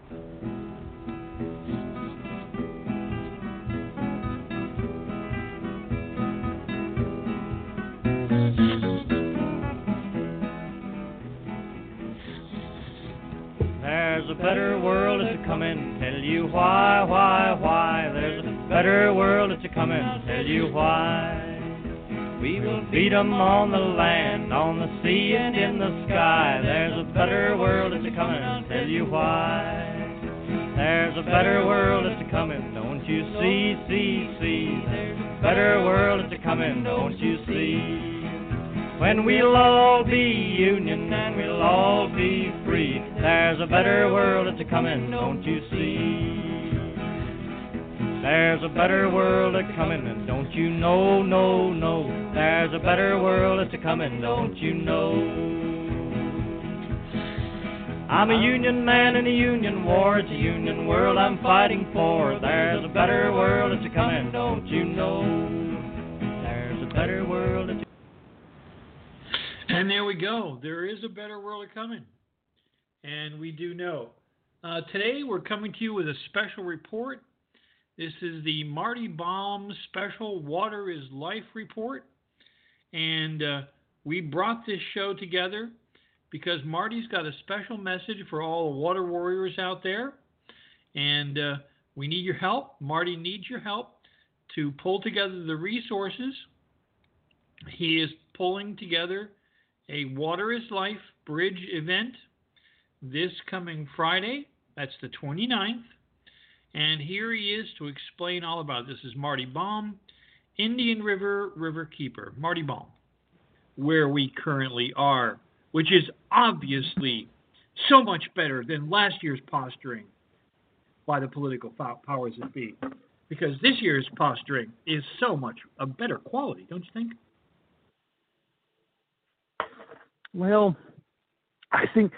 There's a better world that's a-comin', tell you why. There's a better world that's a-comin', tell you why. We will feed 'em on the land, on the sea, and in the sky. There's a better world that's a-comin', tell you why. There's a better world that's a-comin', don't you see? There's a better world that's a-comin', don't you see? When we'll all be union and we'll all be free, there's a better world that's a-comin', don't you see? There's a better world a-comin', and don't you know, no. There's a better world that's a-comin', don't you know? I'm a union man in a union war, it's a union world I'm fighting for. There's a better world that's a-comin', don't you know? There's a better world that's And there we go. There is a better world coming. And we do know. Today we're coming to you with a special report. This is the Marty Baum Special Water is Life report. And we brought this show together because Marty's got a special message for all the water warriors out there. And we need your help. Marty needs your help to pull together the resources. He is pulling together a Water is Life Bridge event this coming Friday. That's the 29th. And here he is to explain all about it. This is Marty Baum, Indian River Riverkeeper. Marty Baum, where we currently are, which is obviously so much better than last year's posturing by the political powers that be. Because this year's posturing is so much a better quality, don't you think? Well, I think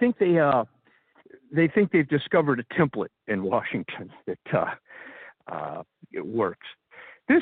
they think they've discovered a template in Washington that it works. This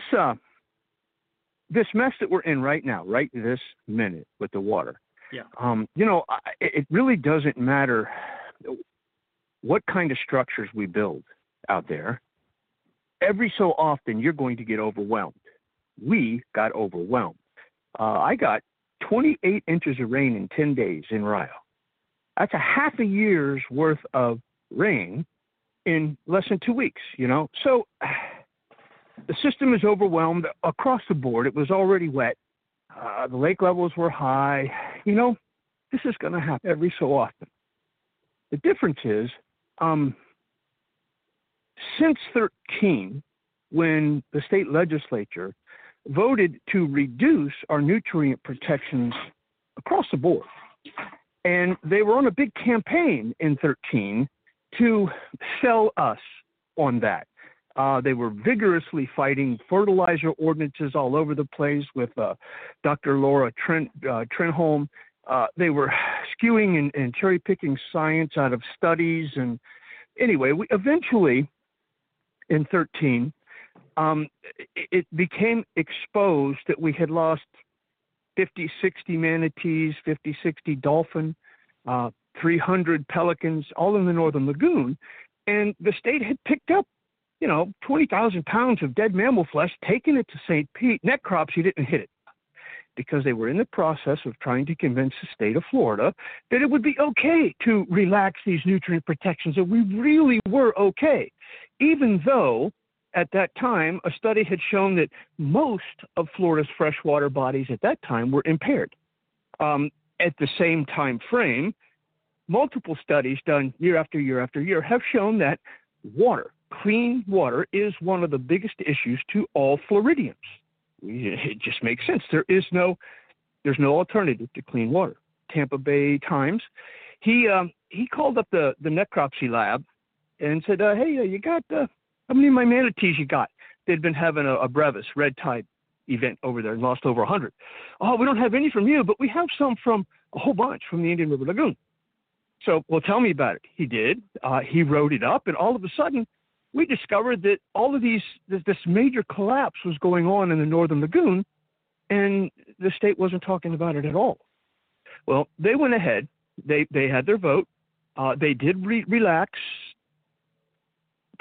mess that we're in right now, right this minute with the water. Yeah. It really doesn't matter what kind of structures we build out there. Every so often, you're going to get overwhelmed. We got overwhelmed. I got 28 inches of rain in 10 days in Rio. That's a half a year's worth of rain in less than 2 weeks, So the system is overwhelmed across the board. It was already wet. The lake levels were high. This is going to happen every so often. The difference is, since 2013, when the state legislature voted to reduce our nutrient protections across the board. And they were on a big campaign in 2013 to sell us on that. They were vigorously fighting fertilizer ordinances all over the place with Dr. Laura Trenholm. They were skewing and cherry-picking science out of studies. And anyway, we eventually, in 2013, it became exposed that we had lost 50, 60 manatees, 50, 60 dolphin, 300 pelicans, all in the Northern Lagoon. And the state had picked up, 20,000 pounds of dead mammal flesh, taken it to St. Pete. Necropsy didn't hit it because they were in the process of trying to convince the state of Florida that it would be okay to relax these nutrient protections, that we really were okay, even though at that time, a study had shown that most of Florida's freshwater bodies at that time were impaired. At the same time frame, multiple studies done year after year after year have shown that water, clean water, is one of the biggest issues to all Floridians. It just makes sense. There's no alternative to clean water. Tampa Bay Times, he called up the necropsy lab and said, hey, you got how many of my manatees you got? They'd been having a brevis, red tide event over there and lost over 100. Oh, we don't have any from you, but we have some from a whole bunch from the Indian River Lagoon. So, well, tell me about it. He did. He wrote it up, and all of a sudden, we discovered that all of this major collapse was going on in the Northern Lagoon, and the state wasn't talking about it at all. Well, they went ahead. They had their vote. They did relax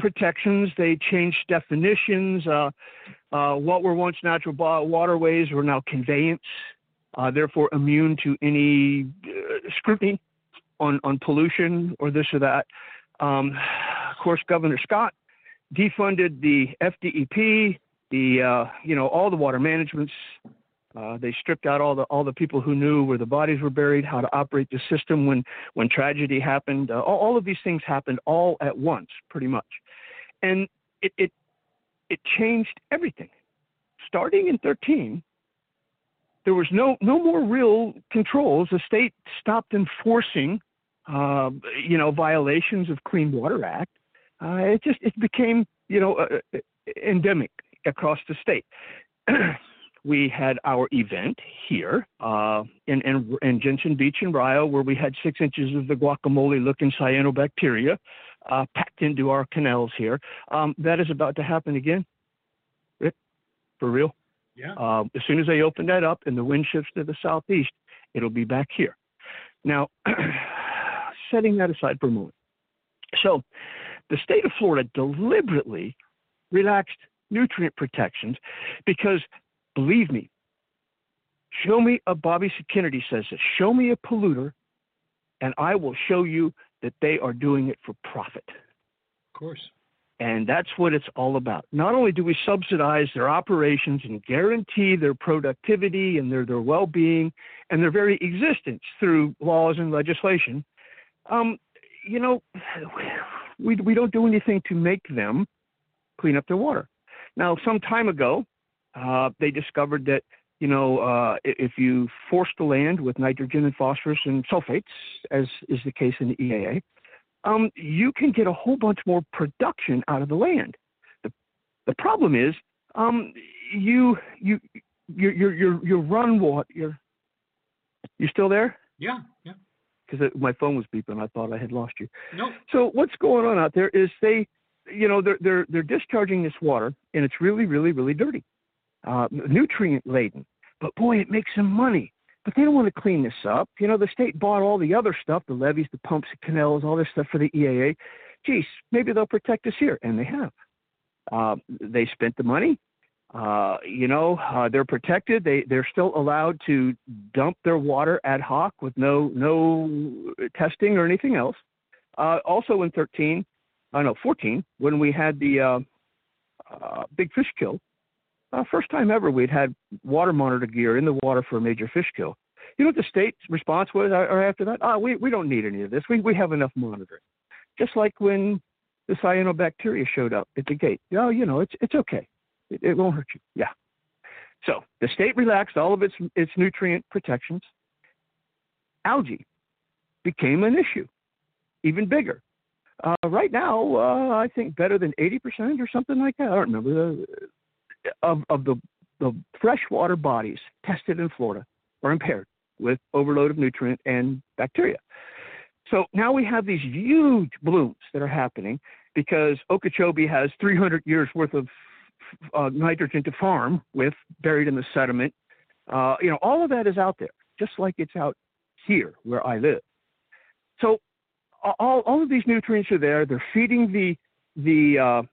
protections. They changed definitions. What were once natural waterways were now conveyance, therefore immune to any scrutiny on pollution or this or that. Of course, Governor Scott defunded the FDEP, all the water managements. They stripped out all the people who knew where the bodies were buried, how to operate the system when tragedy happened. All of these things happened all at once, pretty much, and it changed everything. Starting in 2013, there was no more real controls. The state stopped enforcing, violations of Clean Water Act. It became, endemic across the state. We had our event here in Jensen Beach in Rio, where we had 6 inches of the guacamole-looking cyanobacteria packed into our canals here. That is about to happen again, Rick, for real. Yeah. As soon as they open that up and the wind shifts to the southeast, it'll be back here. Now, setting that aside for a moment. So the state of Florida deliberately relaxed nutrient protections because, believe me, show me Bobby Kennedy says this, show me a polluter, and I will show you that they are doing it for profit. Of course. And that's what it's all about. Not only do we subsidize their operations and guarantee their productivity and their well-being and their very existence through laws and legislation, we don't do anything to make them clean up their water. Now, some time ago, they discovered that, if you force the land with nitrogen and phosphorus and sulfates, as is the case in the EAA, you can get a whole bunch more production out of the land. The problem is, you run water. You still there? Yeah. Because my phone was beeping. I thought I had lost you. No. So what's going on out there is they're discharging this water, and it's really, really, really dirty, nutrient laden. But boy, it makes them money. But they don't want to clean this up. The state bought all the other stuff, the levees, the pumps, the canals, all this stuff for the EAA. Geez, maybe they'll protect us here. And they have. They spent the money. They're protected. They're still allowed to dump their water ad hoc with no testing or anything else. Also in 14, when we had the big fish kill, first time ever we'd had water monitor gear in the water for a major fish kill. You know what the state's response was after that? We don't need any of this. We have enough monitoring. Just like when the cyanobacteria showed up at the gate. It's okay. It won't hurt you. Yeah. So the state relaxed all of its nutrient protections. Algae became an issue, even bigger. Right now, I think better than 80% or something like that. I don't remember of the freshwater bodies tested in Florida are impaired with overload of nutrient and bacteria. So now we have these huge blooms that are happening because Okeechobee has 300 years worth of nitrogen to farm with buried in the sediment. All of that is out there, just like it's out here where I live. So all of these nutrients are there. They're feeding the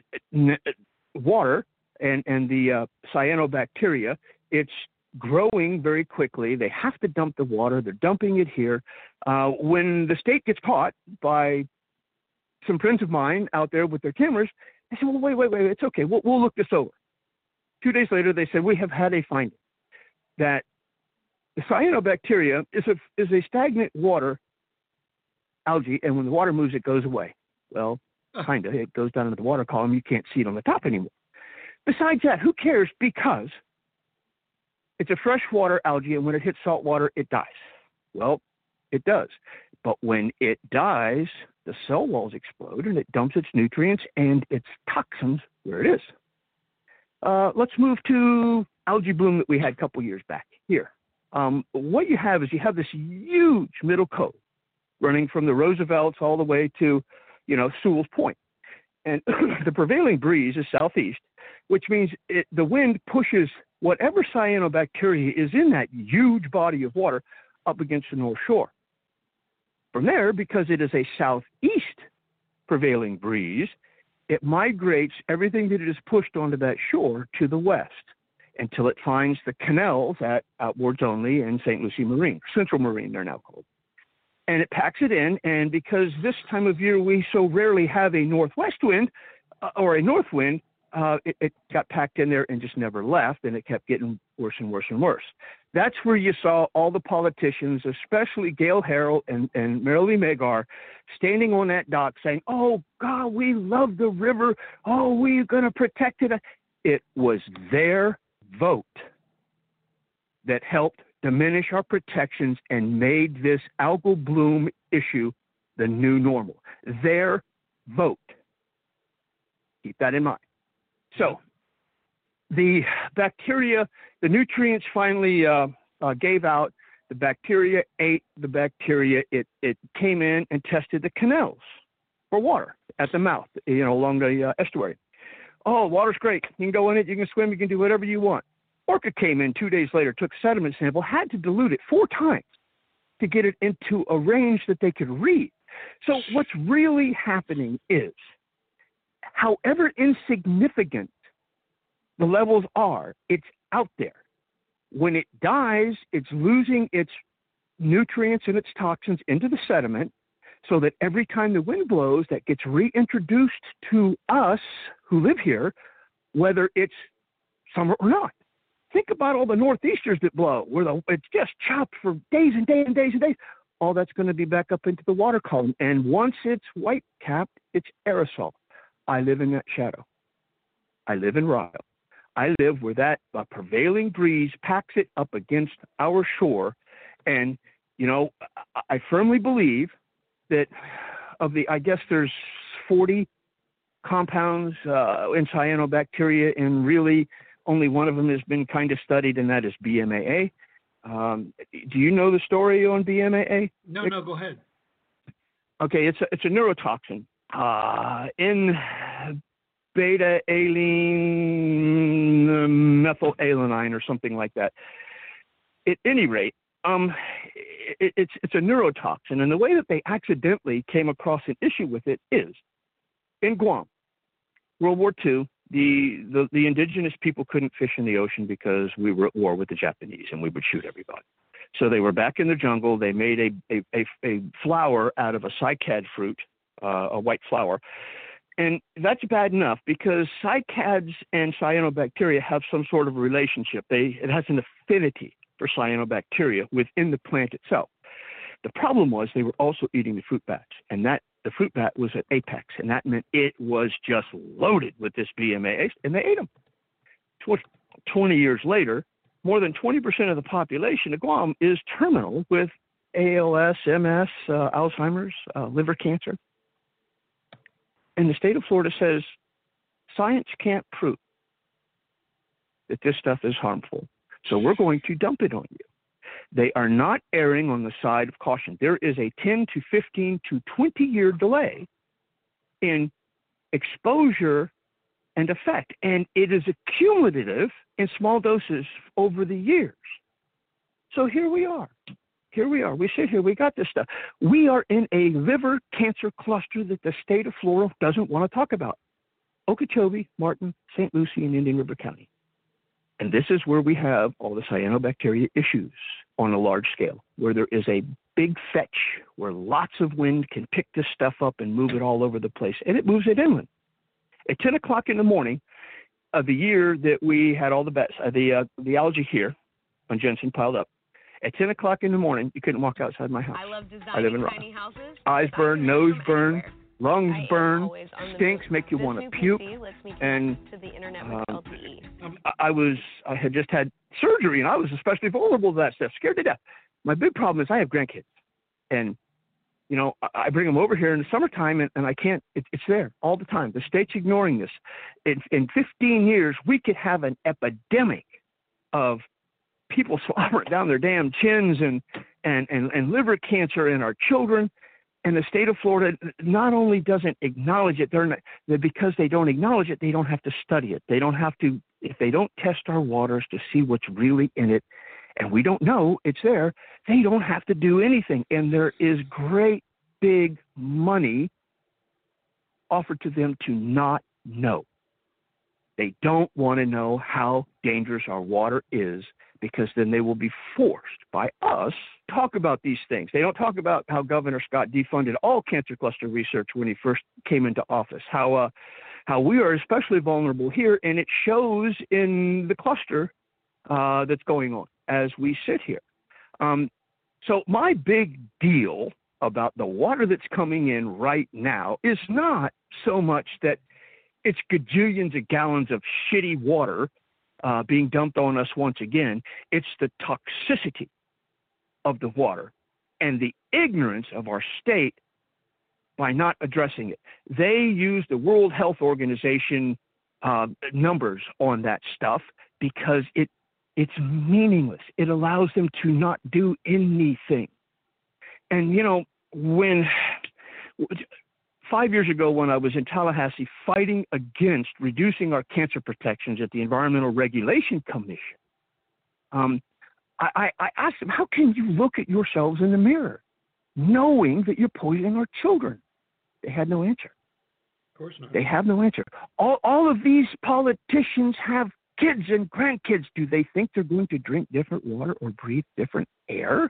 water and the cyanobacteria. It's growing very quickly. They have to dump the water. They're dumping it here. When the state gets caught by some friends of mine out there with their cameras, they said, well, wait, it's okay. We'll look this over. 2 days later, they said, we have had a finding that the cyanobacteria is a stagnant water algae, and when the water moves, it goes away. Well, kind of. It goes down into the water column. You can't see it on the top anymore. Besides that, who cares? Because it's a freshwater algae, and when it hits salt water, it dies. Well, it does. But when it dies, the cell walls explode, and it dumps its nutrients and its toxins where it is. Let's move to algae bloom that we had a couple years back here. What you have is this huge middle cove running from the Roosevelts all the way to, Sewell's Point. And the prevailing breeze is southeast, which means the wind pushes whatever cyanobacteria is in that huge body of water up against the North Shore. From there, because it is a southeast prevailing breeze, it migrates everything that it has pushed onto that shore to the west until it finds the canals at Outboards Only and St. Lucie Marine, Central Marine, they're now called. And it packs it in, and because this time of year we so rarely have a northwest wind or a north wind, it got packed in there and just never left, and it kept getting worse and worse and worse. That's where you saw all the politicians, especially Gail Harrell and Marilee Magar, standing on that dock saying, "Oh, God, we love the river. Oh, we're going to protect it." It was their vote that helped diminish our protections and made this algal bloom issue the new normal. Their vote. Keep that in mind. So the bacteria, the nutrients finally gave out. The bacteria ate the bacteria. It came in and tested the canals for water at the mouth, along the estuary. Oh, water's great. You can go in it. You can swim. You can do whatever you want. Orca came in 2 days later, took a sediment sample, had to dilute it 4 times to get it into a range that they could read. So what's really happening is, however insignificant the levels are, it's out there. When it dies, it's losing its nutrients and its toxins into the sediment, so that every time the wind blows, that gets reintroduced to us who live here, whether it's summer or not. Think about all the northeasters that blow, where it's just chopped for days and days and days and days. All that's going to be back up into the water column. And once it's white capped, it's aerosol. I live in that shadow. I live in Ryle. I live where that prevailing breeze packs it up against our shore. And, I firmly believe that I guess there's 40 compounds in cyanobacteria, and really only one of them has been kind of studied, and that is BMAA. Do you know the story on BMAA? No, go ahead. Okay, it's a neurotoxin in beta-alanine methylalanine or something like that. At any rate, it's a neurotoxin, and the way that they accidentally came across an issue with it is in Guam, World War II. The indigenous people couldn't fish in the ocean because we were at war with the Japanese and we would shoot everybody. So they were back in the jungle. They made a flour out of a cycad fruit, a white flour. And that's bad enough because cycads and cyanobacteria have some sort of relationship. It has an affinity for cyanobacteria within the plant itself. The problem was they were also eating the fruit bats, and the fruit bat was at apex, and that meant it was just loaded with this BMAA, and they ate them. 20 years later, more than 20% of the population of Guam is terminal with ALS, MS, Alzheimer's, liver cancer. And the state of Florida says science can't prove that this stuff is harmful, so we're going to dump it on you. They are not erring on the side of caution. There is a 10 to 15 to 20-year delay in exposure and effect, and it is accumulative in small doses over the years. So here we are. We sit here. We got this stuff. We are in a liver cancer cluster that the state of Florida doesn't want to talk about. Okeechobee, Martin, St. Lucie, and Indian River County. And this is where we have all the cyanobacteria issues on a large scale, where there is a big fetch, where lots of wind can pick this stuff up and move it all over the place, and it moves it inland. At 10 o'clock in the morning of the year that we had all the algae here on Jensen piled up, at 10 o'clock in the morning, you couldn't walk outside my house. I love designing I live in tiny houses. Eyes burn, nose burn, lungs I burn, stinks, make you want to puke. And to the internet with LTE. I had just had surgery, and I was especially vulnerable to that stuff, scared to death. My big problem is I have grandkids, and I bring them over here in the summertime, and I can't. It's there all the time. The state's ignoring this. In 15 years, we could have an epidemic of people slobbering down their damn chins and liver cancer in our children. And the state of Florida not only doesn't acknowledge it, because they don't acknowledge it, they don't have to study it. They don't have to, if they don't test our waters to see what's really in it, and we don't know it's there, they don't have to do anything. And there is great big money offered to them to not know. They don't want to know how dangerous our water is, because then they will be forced by us to talk about these things. They don't talk about how Governor Scott defunded all cancer cluster research when he first came into office, how we are especially vulnerable here, and it shows in the cluster that's going on as we sit here. So my big deal about the water that's coming in right now is not so much that it's gajillions of gallons of shitty water being dumped on us once again. It's the toxicity of the water and the ignorance of our state by not addressing it. They use the World Health Organization numbers on that stuff because it's meaningless. It allows them to not do anything. And, you know, when 5 years ago when I was in Tallahassee fighting against reducing our cancer protections at the Environmental Regulation Commission, I asked them, how can you look at yourselves in the mirror knowing that you're poisoning our children? They had no answer. Of course not. They have no answer. All of these politicians have kids and grandkids. Do they think they're going to drink different water or breathe different air?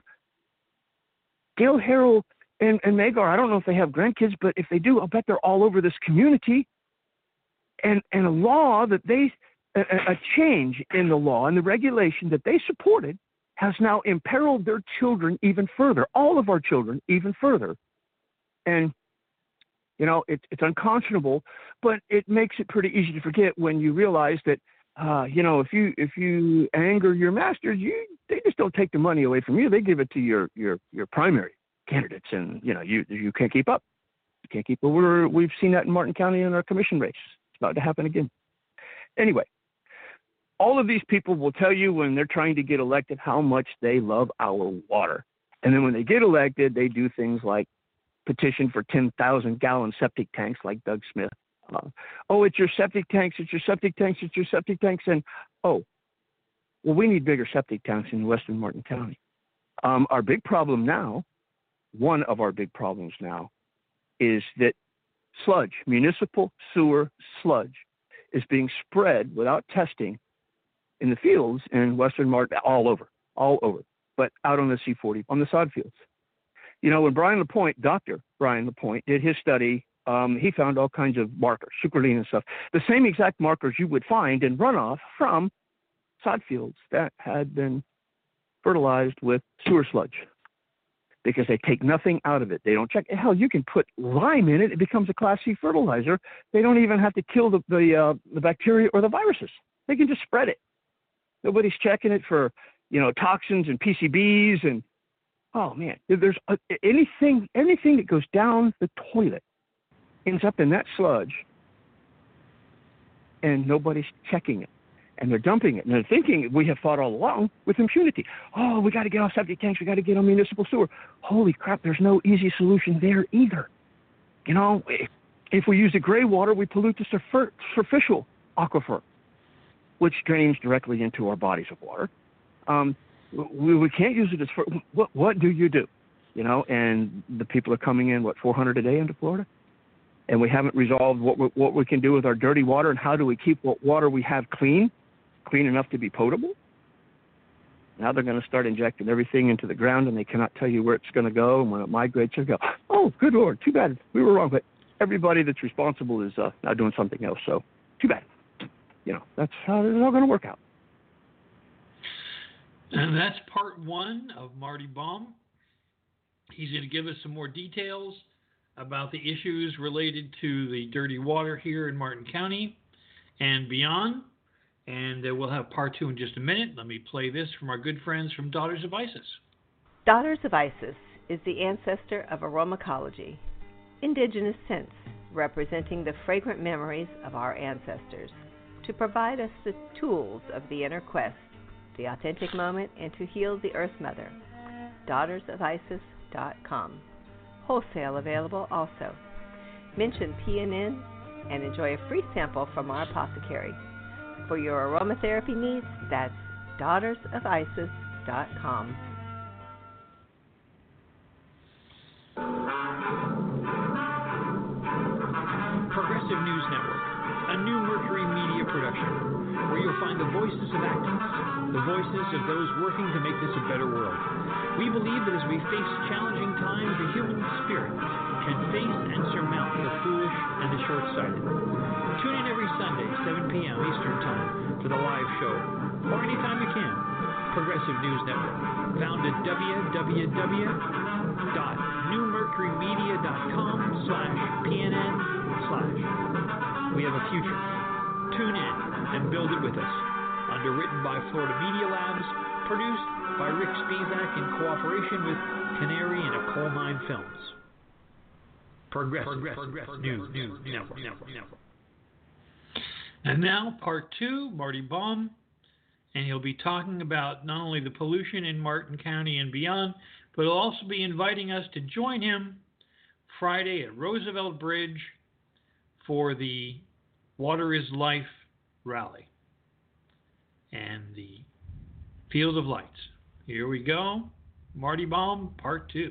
Gail Harrell and Magar, I don't know if they have grandkids, but if they do, I'll bet they're all over this community. And a law that a change in the law and the regulation that they supported has now imperiled their children even further, all of our children even further. And, you know, it's unconscionable, but it makes it pretty easy to forget when you realize that, you know, if you anger your masters, they just don't take the money away from you. They give it to your primary candidates, and you know you can't keep up. You can't keep up. We've seen that in Martin County in our commission race. It's about to happen again. Anyway, all of these people will tell you when they're trying to get elected how much they love our water, and then when they get elected, they do things like petition for 10,000-gallon septic tanks, like Doug Smith. Oh, it's your septic tanks, it's your septic tanks, it's your septic tanks. And, oh, well, we need bigger septic tanks in western Martin County. Our big problem now, one of our big problems now, is that sludge, municipal sewer sludge, is being spread without testing in the fields in western Martin, all over, but out on the C40, on the sod fields. You know, when Dr. Brian LaPointe did his study, he found all kinds of markers, sucralene and stuff, the same exact markers you would find in runoff from sod fields that had been fertilized with sewer sludge, because they take nothing out of it. They don't check. Hell, you can put lime in it. It becomes a Class C fertilizer. They don't even have to kill the bacteria or the viruses. They can just spread it. Nobody's checking it for, you know, toxins and PCBs. And, oh, man, there's anything that goes down the toilet ends up in that sludge, and nobody's checking it. And they're dumping it. And they're thinking, we have fought all along with impunity. Oh, we got to get off septic tanks. We got to get on municipal sewer. Holy crap, there's no easy solution there either. You know, if we use the gray water, we pollute the superficial aquifer, which drains directly into our bodies of water. We can't use it as what do you do? You know, and the people are coming in, 400 a day into Florida? And we haven't resolved what we can do with our dirty water, and how do we keep what water we have clean enough to be potable. Now they're going to start injecting everything into the ground, and they cannot tell you where it's going to go, and when it migrates, they'll go, oh, good Lord, too bad, we were wrong. But everybody that's responsible is now doing something else, so too bad. You know, that's how it's all going to work out. And that's part one of Marty Baum. He's going to give us some more details about the issues related to the dirty water here in Martin County and beyond. And we'll have part two in just a minute. Let me play this from our good friends from Daughters of Isis. Daughters of Isis is the ancestor of aromacology, indigenous scents representing the fragrant memories of our ancestors, to provide us the tools of the inner quest, the authentic moment, and to heal the Earth Mother. DaughtersofIsis.com. Wholesale available also. Mention PNN and enjoy a free sample from our apothecary. For your aromatherapy needs, that's DaughtersofIsis.com. Progressive News Network, a new Mercury Media production, where you'll find the voices of activists, the voices of those working to make this a better world. We believe that as we face challenging times, the human spirit can face and surmount the foolish and the short-sighted. Tune in every Sunday, 7 p.m. Eastern Time, for the live show, or anytime you can. Progressive News Network, found at www.newmercurymedia.com/PNN/. We have a future. Tune in and build it with us. Underwritten by Florida Media Labs, produced by Rick Spizak in cooperation with Canary and A Coal Mine Films. Progressive News Network. And now, part 2, Marty Baum, and he'll be talking about not only the pollution in Martin County and beyond, but he'll also be inviting us to join him Friday at Roosevelt Bridge for the Water is Life rally and the Field of Lights. Here we go. Marty Baum, part 2.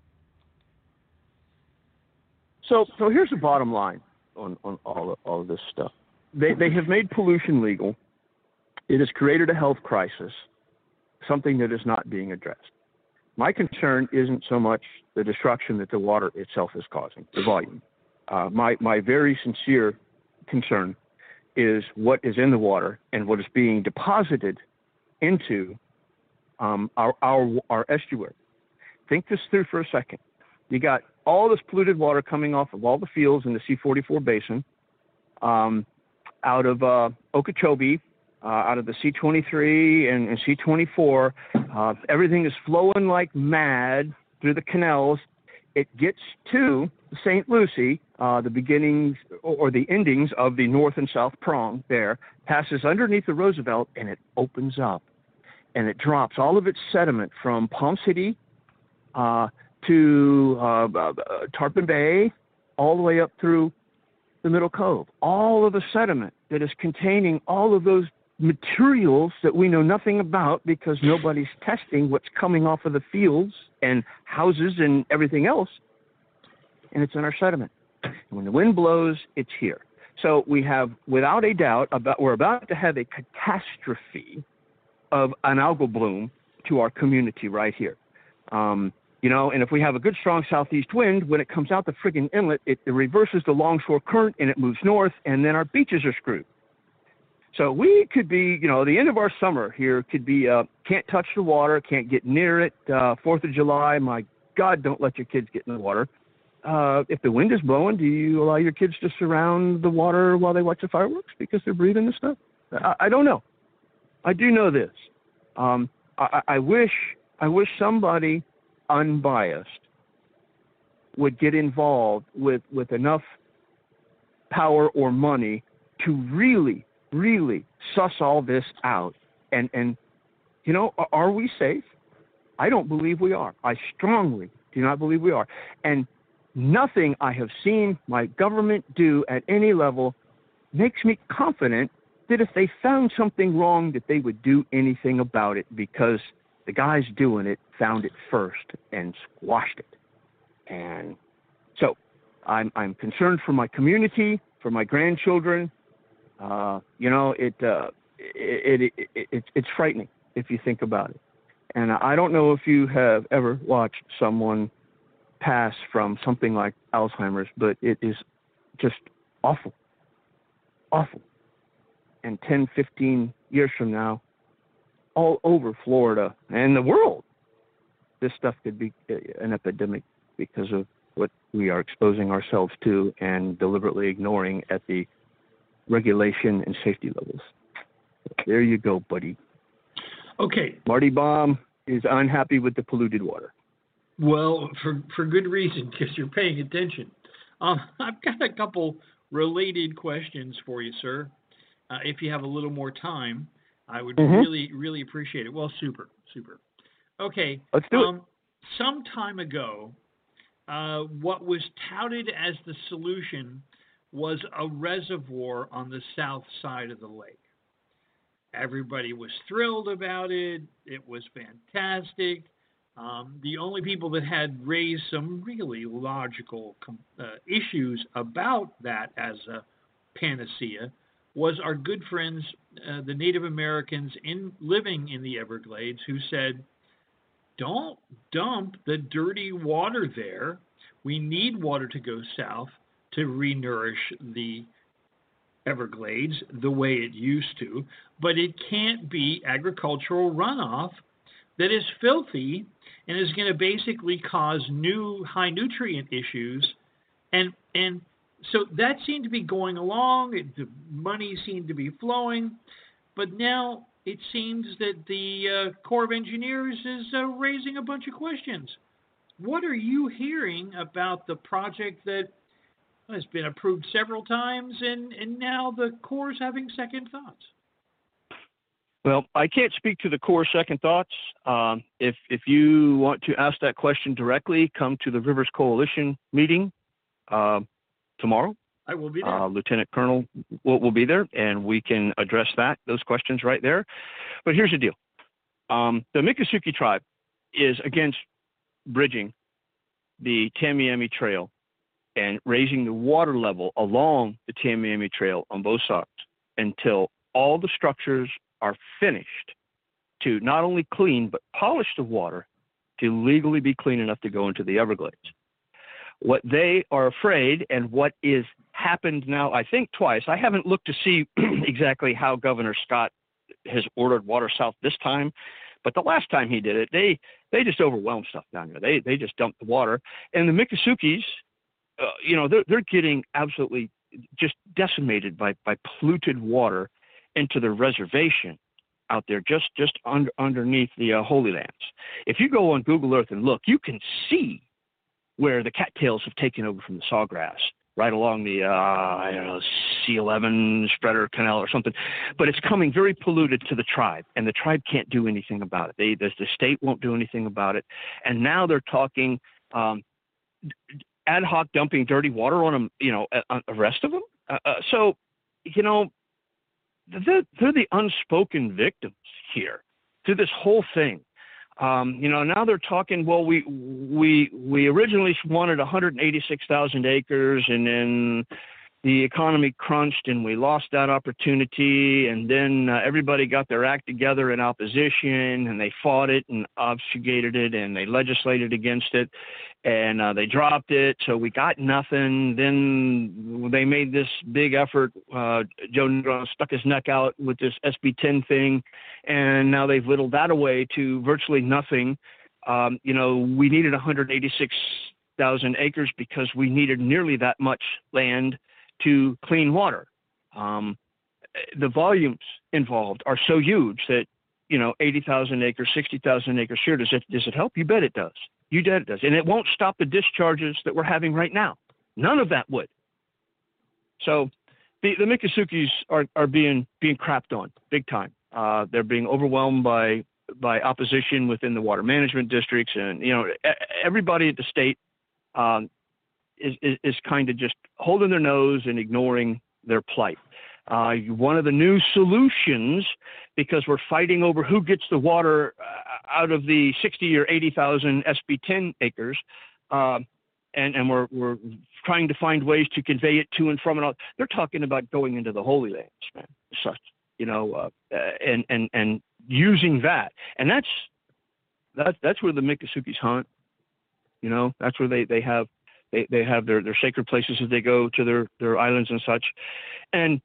So here's the bottom line on all of this stuff. They have made pollution legal. It has created a health crisis, something that is not being addressed. My concern isn't so much the destruction that the water itself is causing, the volume. My very sincere concern is what is in the water and what is being deposited into our estuary. Think this through for a second. You got all this polluted water coming off of all the fields in the C-44 basin, out of Okeechobee, out of the C-23 and C-24. Everything is flowing like mad through the canals. It gets to St. Lucie, the beginnings or the endings of the north and south prong there, passes underneath the Roosevelt, and it opens up. And it drops all of its sediment from Palm City to Tarpon Bay, all the way up through the Middle Cove. All of the sediment that is containing all of those materials that we know nothing about because nobody's testing what's coming off of the fields and houses and everything else, and it's in our sediment. And when the wind blows, it's here. So we have, without a doubt, we're about to have a catastrophe of an algal bloom to our community right here. And if we have a good, strong southeast wind, when it comes out the friggin' inlet, it reverses the longshore current and it moves north, and then our beaches are screwed. So we could be, the end of our summer here could be, can't touch the water, can't get near it. 4th of July, my God, don't let your kids get in the water. If the wind is blowing, do you allow your kids to surround the water while they watch the fireworks because they're breathing the stuff? I don't know. I do know this. I wish somebody unbiased would get involved with enough power or money to really suss all this out. And are we safe? I don't believe we are. I strongly do not believe we are. And nothing I have seen my government do at any level makes me confident that if they found something wrong, that they would do anything about it, because the guys doing it found it first and squashed it. And so I'm concerned for my community, for my grandchildren. It's frightening if you think about it. And I don't know if you have ever watched someone pass from something like Alzheimer's, but it is just awful. And 10, 15 years from now, all over Florida and the world, this stuff could be an epidemic because of what we are exposing ourselves to and deliberately ignoring at the regulation and safety levels. There you go, buddy. Okay. Marty Baum is unhappy with the polluted water. Well, for good reason, because you're paying attention. I've got a couple related questions for you, sir. If you have a little more time, I would really appreciate it. Well, super. Okay. Let's do it. Some time ago, what was touted as the solution was a reservoir on the south side of the lake. Everybody was thrilled about it. It was fantastic. The only people that had raised some really logical issues about that as a panacea was our good friends, the Native Americans living in the Everglades, who said, don't dump the dirty water there. We need water to go south to re-nourish the Everglades the way it used to, but it can't be agricultural runoff that is filthy and is going to basically cause new high nutrient issues. And so that seemed to be going along. The money seemed to be flowing, but now it seems that the Corps of Engineers is raising a bunch of questions. What are you hearing about the project that has been approved several times, and now the Corps is having second thoughts? Well, I can't speak to the Corps' second thoughts. If you want to ask that question directly, come to the Rivers Coalition meeting tomorrow. I will be there. Lieutenant Colonel will be there, and we can address those questions right there. But here's the deal. The Miccosukee tribe is against bridging the Tamiami Trail and raising the water level along the Tamiami Trail on both sides until all the structures are finished to not only clean but polish the water to legally be clean enough to go into the Everglades. What they are afraid, and what is happened now, I think twice, I haven't looked to see exactly how Governor Scott has ordered water south this time, but the last time he did it, they just overwhelmed stuff down there. They just dumped the water, and the Miccosukee, they're getting absolutely just decimated by polluted water into the reservation out there, just underneath the Holy Lands. If you go on Google Earth and look, you can see where the cattails have taken over from the sawgrass, right along the C11 spreader canal or something. But it's coming very polluted to the tribe, and the tribe can't do anything about it. The state won't do anything about it, and now they're talking ad hoc dumping dirty water on them, on the rest of them. They're the unspoken victims here to this whole thing. Now they're talking, well, we originally wanted 186,000 acres, and then the economy crunched and we lost that opportunity, and then everybody got their act together in opposition, and they fought it and obfuscated it, and they legislated against it, and they dropped it, so we got nothing. Then they made this big effort. Joe Negron stuck his neck out with this SB 10 thing, and now they've whittled that away to virtually nothing. We needed 186,000 acres because we needed nearly that much land to clean water. The volumes involved are so huge that 80,000 acres, 60,000 acres. Sure, does it help? You bet it does. You bet it does, and it won't stop the discharges that we're having right now. None of that would. So the Miccosukee are being crapped on big time. They're being overwhelmed by opposition within the water management districts, and everybody at the state is kind of just holding their nose and ignoring their plight. One of the new solutions, because we're fighting over who gets the water out of the 60 or 80,000 SB 10 acres, and we're trying to find ways to convey it to and from and all. They're talking about going into the Holy Lands, man. Such, and using that, and that's where the Miccosukees hunt. That's where they have their sacred places as they go to their islands and such. And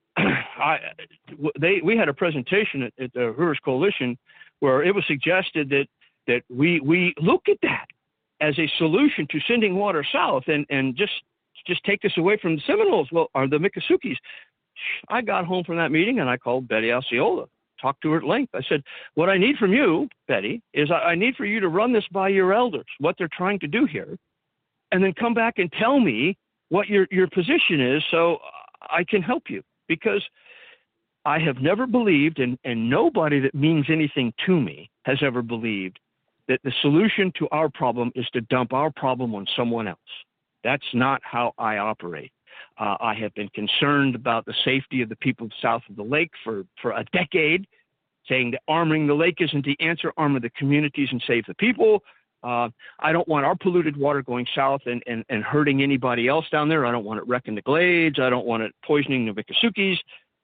we had a presentation at the Rivers Coalition where it was suggested that we look at that as a solution to sending water south and just take this away from the Seminoles. Well, are the Miccosukees? I got home from that meeting and I called Betty Osceola, talked to her at length. I said, what I need from you, Betty, is I need for you to run this by your elders, what they're trying to do here, and then come back and tell me what your position is so I can help you. Because I have never believed, and nobody that means anything to me has ever believed, that the solution to our problem is to dump our problem on someone else. That's not how I operate. I have been concerned about the safety of the people south of the lake for a decade, saying that arming the lake isn't the answer. Armor the communities and save the people. I don't want our polluted water going south and hurting anybody else down there. I don't want it wrecking the glades. I don't want it poisoning the Wickiesukis.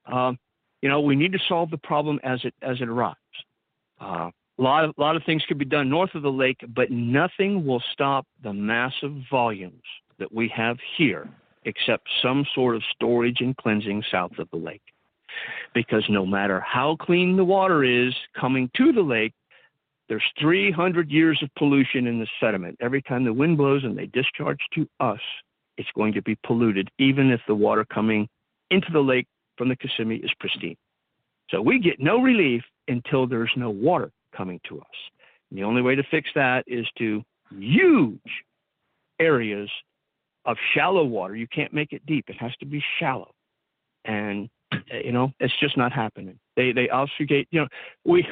We need to solve the problem as it arrives. A lot of things could be done north of the lake, but nothing will stop the massive volumes that we have here except some sort of storage and cleansing south of the lake. Because no matter how clean the water is coming to the lake, there's 300 years of pollution in the sediment. Every time the wind blows and they discharge to us, it's going to be polluted, even if the water coming into the lake from the Kissimmee is pristine. So we get no relief until there's no water coming to us. And the only way to fix that is to huge areas of shallow water. You can't make it deep. It has to be shallow. And, it's just not happening. They obfuscate, we...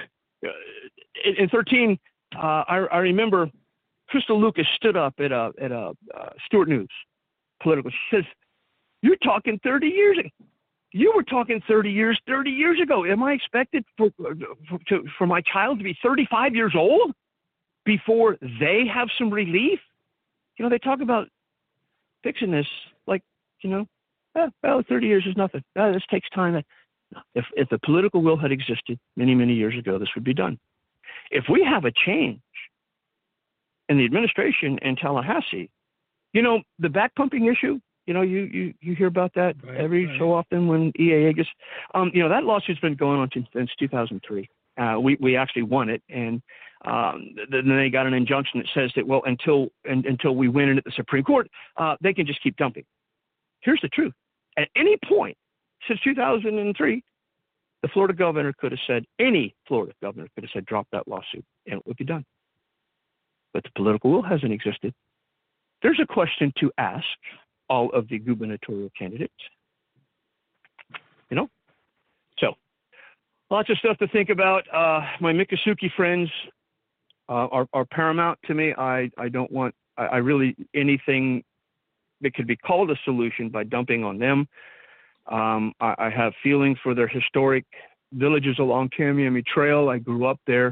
In 13, I remember Crystal Lucas stood up at a Stewart News political. She says, "You're talking 30 years ago. You were talking 30 years ago. Am I expected for my child to be 35 years old before they have some relief?" They talk about fixing this like, 30 years is nothing. This takes time. If the political will had existed many, many years ago, this would be done. If we have a change in the administration in Tallahassee, the back pumping issue, you hear about that every so often when EAA gets, that lawsuit's been going on since 2003. We actually won it, and then they got an injunction that says that, well, until we win it at the Supreme Court, they can just keep dumping. Here's the truth. At any point since 2003, the Florida governor could have said, any Florida governor could have said, drop that lawsuit, and it would be done. But the political will hasn't existed. There's a question to ask all of the gubernatorial candidates. So lots of stuff to think about. My Miccosukee friends are paramount to me. I don't want, I really, anything that could be called a solution by dumping on them. I have feeling for their historic villages along Tamiami Trail. I grew up there.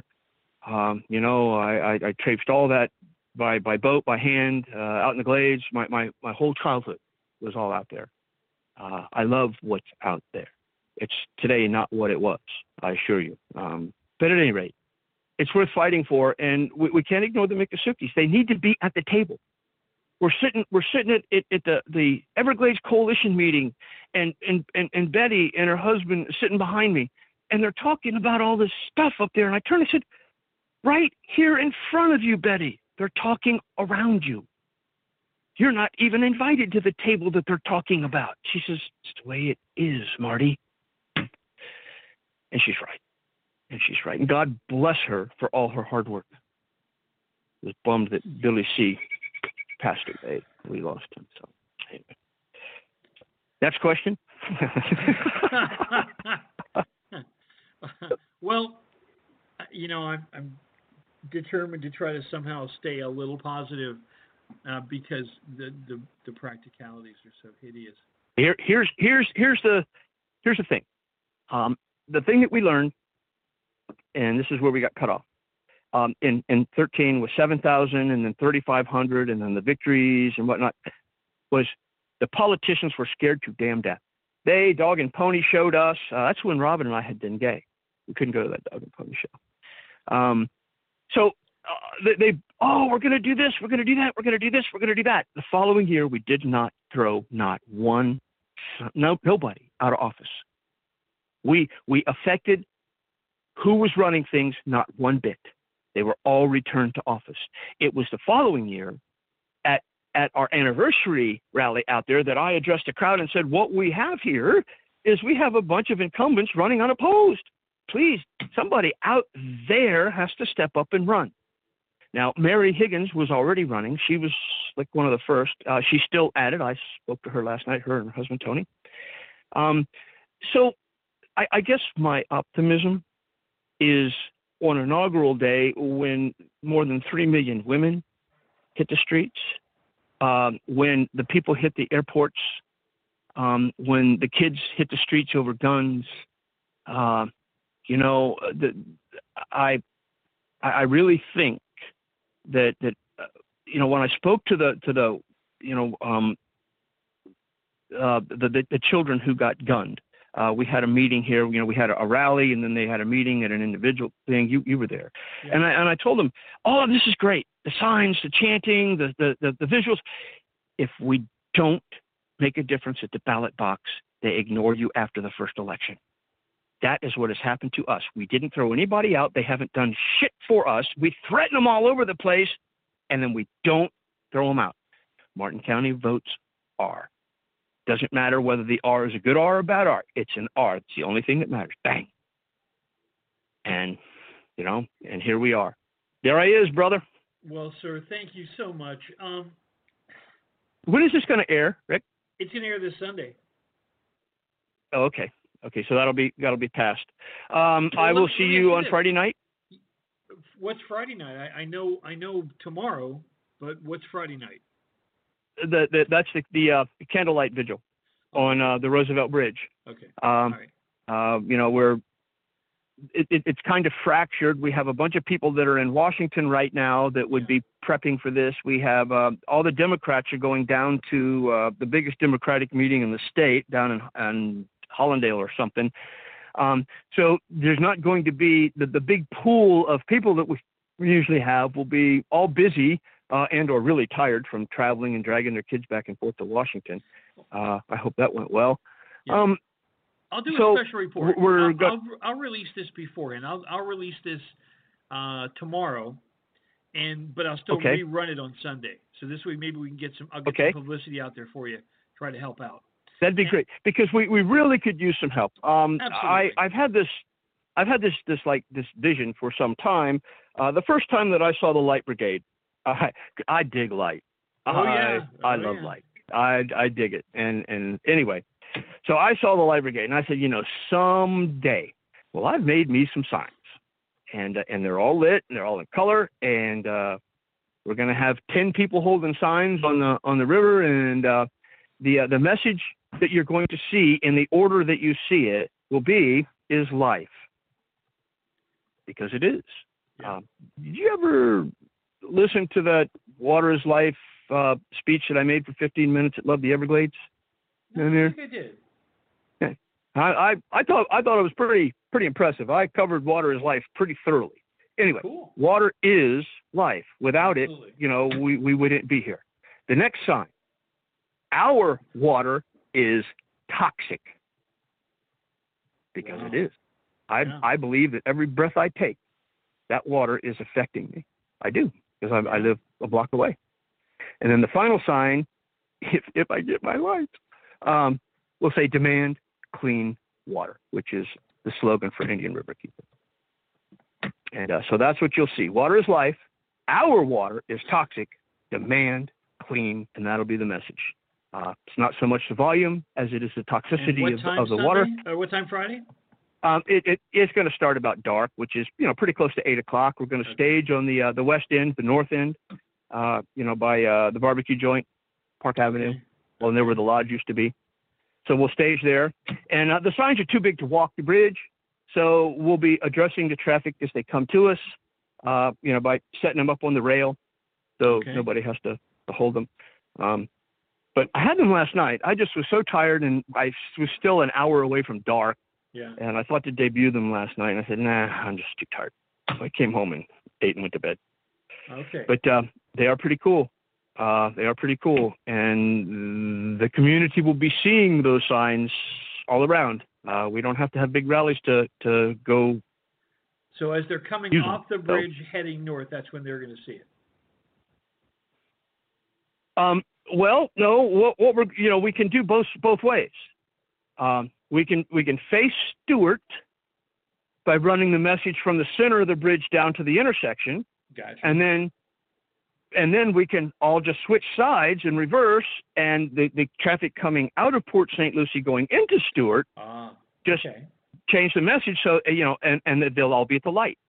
I traipsed all that by boat, by hand, out in the glades. My whole childhood was all out there. I love what's out there. It's today not what it was, I assure you. But at any rate, it's worth fighting for, and we can't ignore the Miccosukis. They need to be at the table. We're sitting at the Everglades Coalition meeting, and Betty and her husband sitting behind me, and they're talking about all this stuff up there. And I turned and said, right here in front of you, Betty, they're talking around you. You're not even invited to the table that they're talking about. She says, it's the way it is, Marty. And she's right. And God bless her for all her hard work. I was bummed that Billy C. passed away. We lost him. So, anyway. Next question. Well, I'm determined to try to somehow stay a little positive because the practicalities are so hideous. Here's the thing. The thing that we learned, and this is where we got cut off. In 13 was 7,000, and then 3,500, and then the victories and whatnot, was the politicians were scared to damn death. They, Dog and Pony, showed us. That's when Robin and I had been gay. We couldn't go to that Dog and Pony show. So we're going to do this, we're going to do that, we're going to do this, we're going to do that. The following year, we did not throw nobody out of office. We affected who was running things, not one bit. They were all returned to office. It was the following year at our anniversary rally out there that I addressed a crowd and said, what we have here is we have a bunch of incumbents running unopposed. Please, somebody out there has to step up and run. Now, Mary Higgins was already running. She was like one of the first. She's still at it. I spoke to her last night, her and her husband, Tony. So I guess my optimism is on inaugural day when more than 3 million women hit the streets, when the people hit the airports, when the kids hit the streets over guns, I really think that when I spoke to the children who got gunned, we had a meeting here. We had a rally, and then they had a meeting at an individual thing. You were there, Yeah. and I told them, "Oh, this is great. The signs, the chanting, the visuals. If we don't make a difference at the ballot box, they ignore you after the first election. That is what has happened to us. We didn't throw anybody out. They haven't done shit for us. We threaten them all over the place, and then we don't throw them out. Martin County votes R. Doesn't matter whether the R is a good R or a bad R. It's an R. It's the only thing that matters. Bang. And, and here we are. There I is, brother. Well, sir, thank you so much. When is this going to air, Rick? It's going to air this Sunday. Oh, okay. Okay, so that'll be passed. I will see you on Friday night. What's Friday night? I know tomorrow, but what's Friday night? That's the candlelight vigil on the Roosevelt Bridge. Okay. All right. It's kind of fractured. We have a bunch of people that are in Washington right now that would be prepping for this. We have all the Democrats are going down to the biggest Democratic meeting in the state down in Hollandale or something. So there's not going to be the big pool of people that we usually have will be all busy and or really tired from traveling and dragging their kids back and forth to Washington. I hope that went well. Yeah. I'll do a special report. I'll release this beforehand. I'll release this tomorrow, but I'll still rerun it on Sunday. So this way maybe we can get some some publicity out there for you. Try to help out. That'd be great because we really could use some help. Absolutely. I've had this vision for some time. The first time that I saw the Light Brigade, I dig light. I love light. I dig it. And anyway, so I saw the Light Brigade and I said, someday, well, I've made me some signs and they're all lit and they're all in color and we're going to have 10 people holding signs on the river and the message that you're going to see in the order that you see it is life. Because it is. Yeah. Did you ever listen to that Water is Life speech that I made for 15 minutes at Love the Everglades? No, I think I did. Yeah. I thought it was pretty impressive. I covered Water is Life pretty thoroughly. Anyway, cool. Water is life. Without Absolutely. it, we wouldn't be here. The next sign, our water is toxic. Because it is. I believe that every breath I take, that water is affecting me. I do, because I live a block away. And then the final sign, if I get my light, will say demand clean water, which is the slogan for Indian River Keeper. And so that's what you'll see. Water is life. Our water is toxic. Demand clean, and that'll be the message. It's not so much the volume as it is the toxicity of the water. What time Friday? It's going to start about dark, which is pretty close to 8 o'clock. We're going to stage on the west end, the north end, by the barbecue joint, Park Avenue, well, near where the lodge used to be. So we'll stage there, and the signs are too big to walk the bridge, so we'll be addressing the traffic as they come to us, by setting them up on the rail, so nobody has to hold them. But I had them last night. I just was so tired, and I was still an hour away from dark. Yeah. And I thought to debut them last night, and I said, nah, I'm just too tired. So I came home and ate and went to bed. Okay. But they are pretty cool. And the community will be seeing those signs all around. We don't have to have big rallies to go. So as they're coming off the bridge heading north, that's when they're going to see it. Well, no. What we're we can do both ways. We can face Stewart by running the message from the center of the bridge down to the intersection. Gotcha. And then we can all just switch sides and reverse, and the traffic coming out of Port St. Lucie going into Stewart change the message so and they'll all be at the light.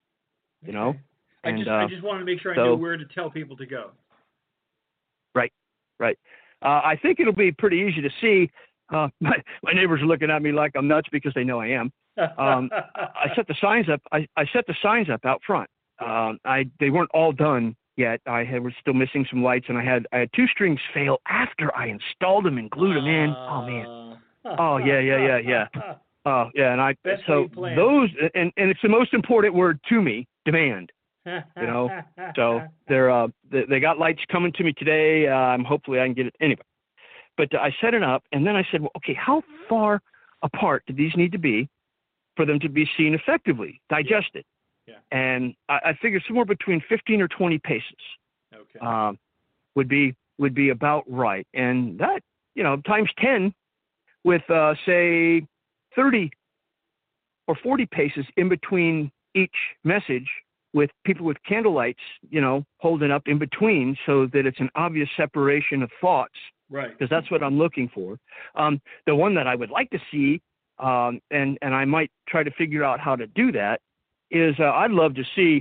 I just wanted to make sure I knew where to tell people to go. Right. I think it'll be pretty easy to see. My neighbors are looking at me like I'm nuts because they know I am. I set the signs up. I set the signs up out front. They weren't all done yet. Was still missing some lights, and I had 2 strings fail after I installed them and glued them in. Oh man. Oh yeah. Oh yeah, and those, and it's the most important word to me, demand. So they got lights coming to me today. Hopefully I can get it anyway. But I set it up, and then I said, well, okay, how far apart do these need to be for them to be seen effectively, digested? Yeah. And I figured somewhere between 15 or 20 paces. Okay. Would be about right, and that times 10 with say 30 or 40 paces in between each message, with people with candle lights, holding up in between, so that it's an obvious separation of thoughts. Right. Because that's what I'm looking for. The one that I would like to see, and I might try to figure out how to do that, is I'd love to see,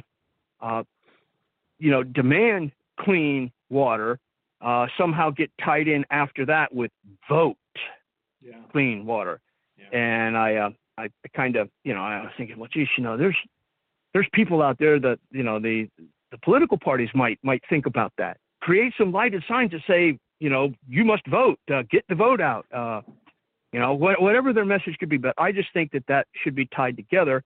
demand clean water, somehow get tied in after that with vote clean water. Yeah. And I kind of, I was thinking, well, geez, there's people out there that, the political parties might think about that. Create some lighted signs that say, you must vote, get the vote out, whatever their message could be. But I just think that should be tied together.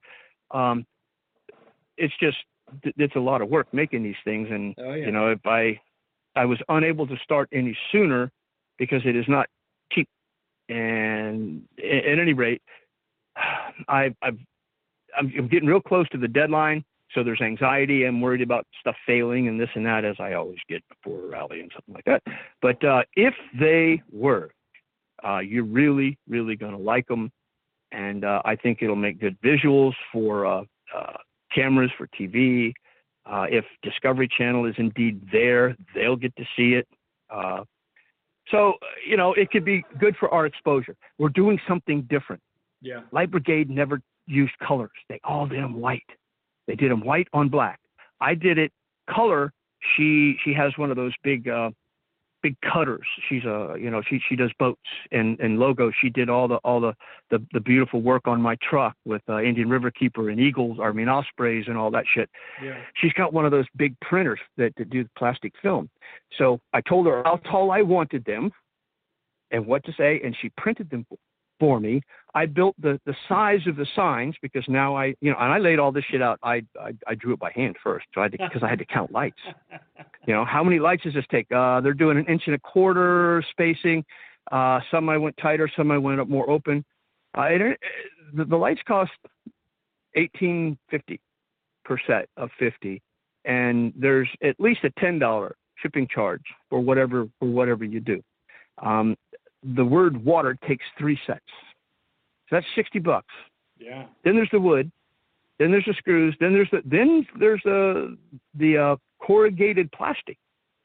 It's a lot of work making these things. And, if I was unable to start any sooner because it is not cheap. And at any rate, I'm getting real close to the deadline. So there's anxiety. I'm worried about stuff failing and this and that, as I always get before a rally and something like that. But if they work, you're really, really going to like them. And I think it'll make good visuals for cameras, for TV. If Discovery Channel is indeed there, they'll get to see it. So, it could be good for our exposure. We're doing something different. Yeah. Light Brigade never used colors. They all did them white. They did them white on black. I did it color. She has one of those big cutters. She's she does boats and logos. She did all the beautiful work on my truck with Indian River Keeper and Eagles, Ospreys and all that shit. Yeah. She's got one of those big printers that do the plastic film. So I told her how tall I wanted them and what to say, and she printed them for me. I built the size of the signs because now and I laid all this shit out. I drew it by hand first, so because I had to count lights. How many lights does this take? They're doing 1.25 inch spacing. Some I went tighter, some I went up more open. The lights cost $18.50 per set of 50, and there's at least a $10 shipping charge for whatever you do. The word water takes 3 sets. So that's $60. Yeah. Then there's the wood. Then there's the screws. Then there's the corrugated plastic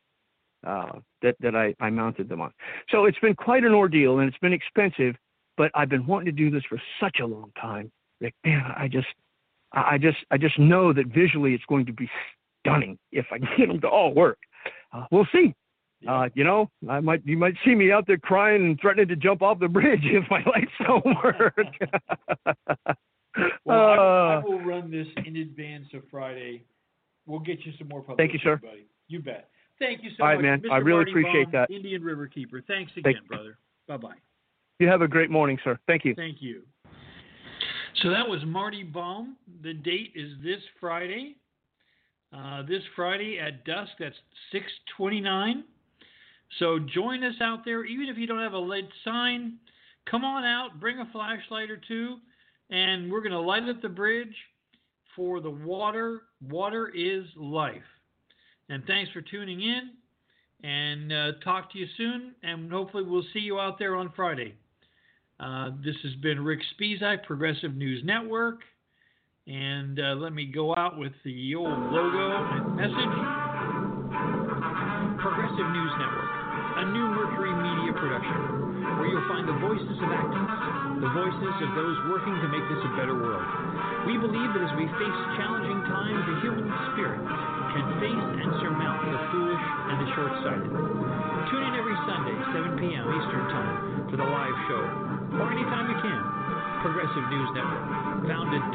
that I mounted them on. So it's been quite an ordeal, and it's been expensive. But I've been wanting to do this for such a long time. Rick, man, I just know that visually it's going to be stunning if I can get them to all work. We'll see. You might see me out there crying and threatening to jump off the bridge if my lights don't work. I will run this in advance of Friday. We'll get you some more publicity. Thank you, sir. Buddy. You bet. Thank you so much. All right, man. Mr. I really Marty appreciate Baum, that. Indian River Keeper. Thanks again, brother. Bye-bye. You have a great morning, sir. Thank you. Thank you. So that was Marty Baum. The date is this Friday. This Friday at dusk. That's 6/29. So join us out there. Even if you don't have a lit sign, come on out, bring a flashlight or two, and we're going to light up the bridge for the water. Water is life. And thanks for tuning in, and talk to you soon, and hopefully we'll see you out there on Friday. This has been Rick Spiezak, Progressive News Network, and let me go out with the old logo and message. Progressive News Network, a new Mercury Media production, where you'll find the voices of activists, the voices of those working to make this a better world. We believe that as we face challenging times, the human spirit can face and surmount the foolish and the short-sighted. Tune in every Sunday, 7 p.m. Eastern Time, for the live show, or anytime you can. Progressive News Network, found at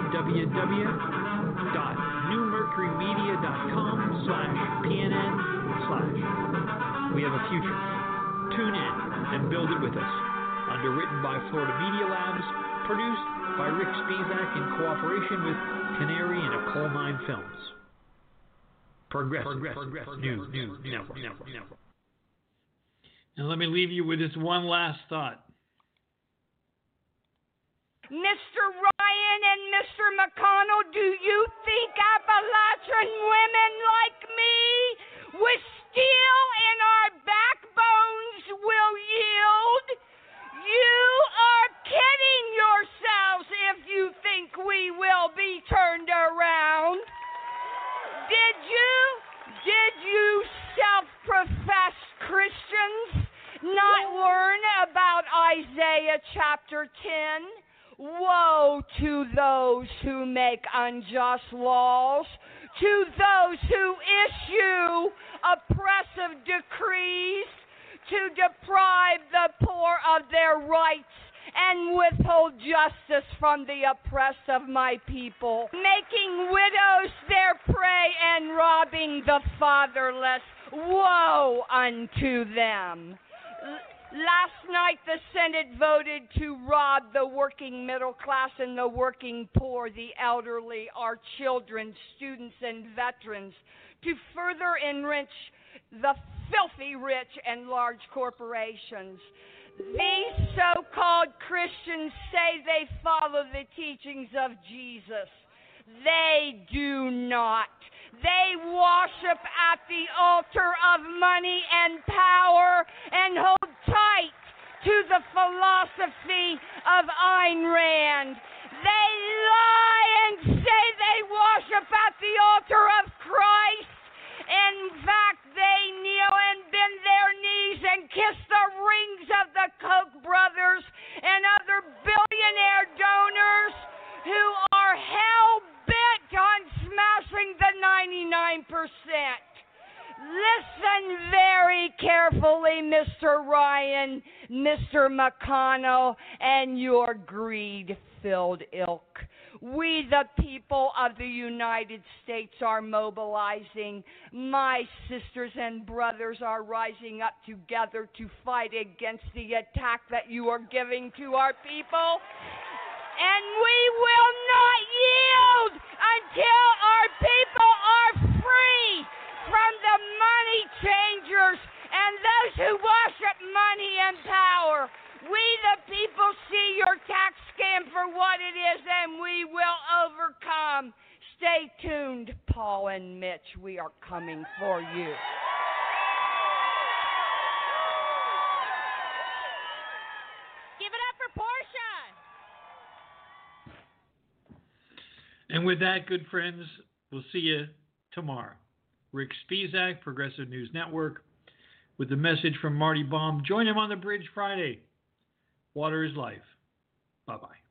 www.newmercurymedia.com/PNN/. We have a future. Tune in and build it with us. Underwritten by Florida Media Labs, produced by Rick Spizak in cooperation with Canary and a Coal Mine Films. Progressive News Network. And let me leave you with this one last thought. Mr. Ryan and Mr. McConnell, do you think Appalachian women like me, with steel in our backbones, will yield? You are kidding yourselves if you think we will be turned around. Did you self-professed Christians not learn about Isaiah chapter 10? Woe to those who make unjust laws, to those who issue oppressive decrees, to deprive the poor of their rights and withhold justice from the oppressed of my people, making widows their prey and robbing the fatherless. Woe unto them. Last night, the Senate voted to rob the working middle class and the working poor, the elderly, our children, students, and veterans, to further enrich the filthy rich and large corporations. These so-called Christians say they follow the teachings of Jesus. They do not. They worship at the altar of money and power and hold tight to the philosophy of Ayn Rand. They lie and say they worship at the altar of Christ. In fact, they kneel and bend their knees and kiss the rings of the Koch brothers and other billionaire donors who are hell-bent on smashing the 99%. Listen very carefully, Mr. Ryan, Mr. McConnell, and your greed-filled ilk. We, the people of the United States, are mobilizing. My sisters and brothers are rising up together to fight against the attack that you are giving to our people. And we will not yield until our people are free from the money changers and those who worship money and power. We, the people, see your tax scam for what it is, and we will overcome. Stay tuned, Paul and Mitch. We are coming for you. Give it up for Portia. And with that, good friends, we'll see you tomorrow. Rick Spizak, Progressive News Network, with the message from Marty Baum. Join him on the Bridge Friday. Water is life. Bye-bye.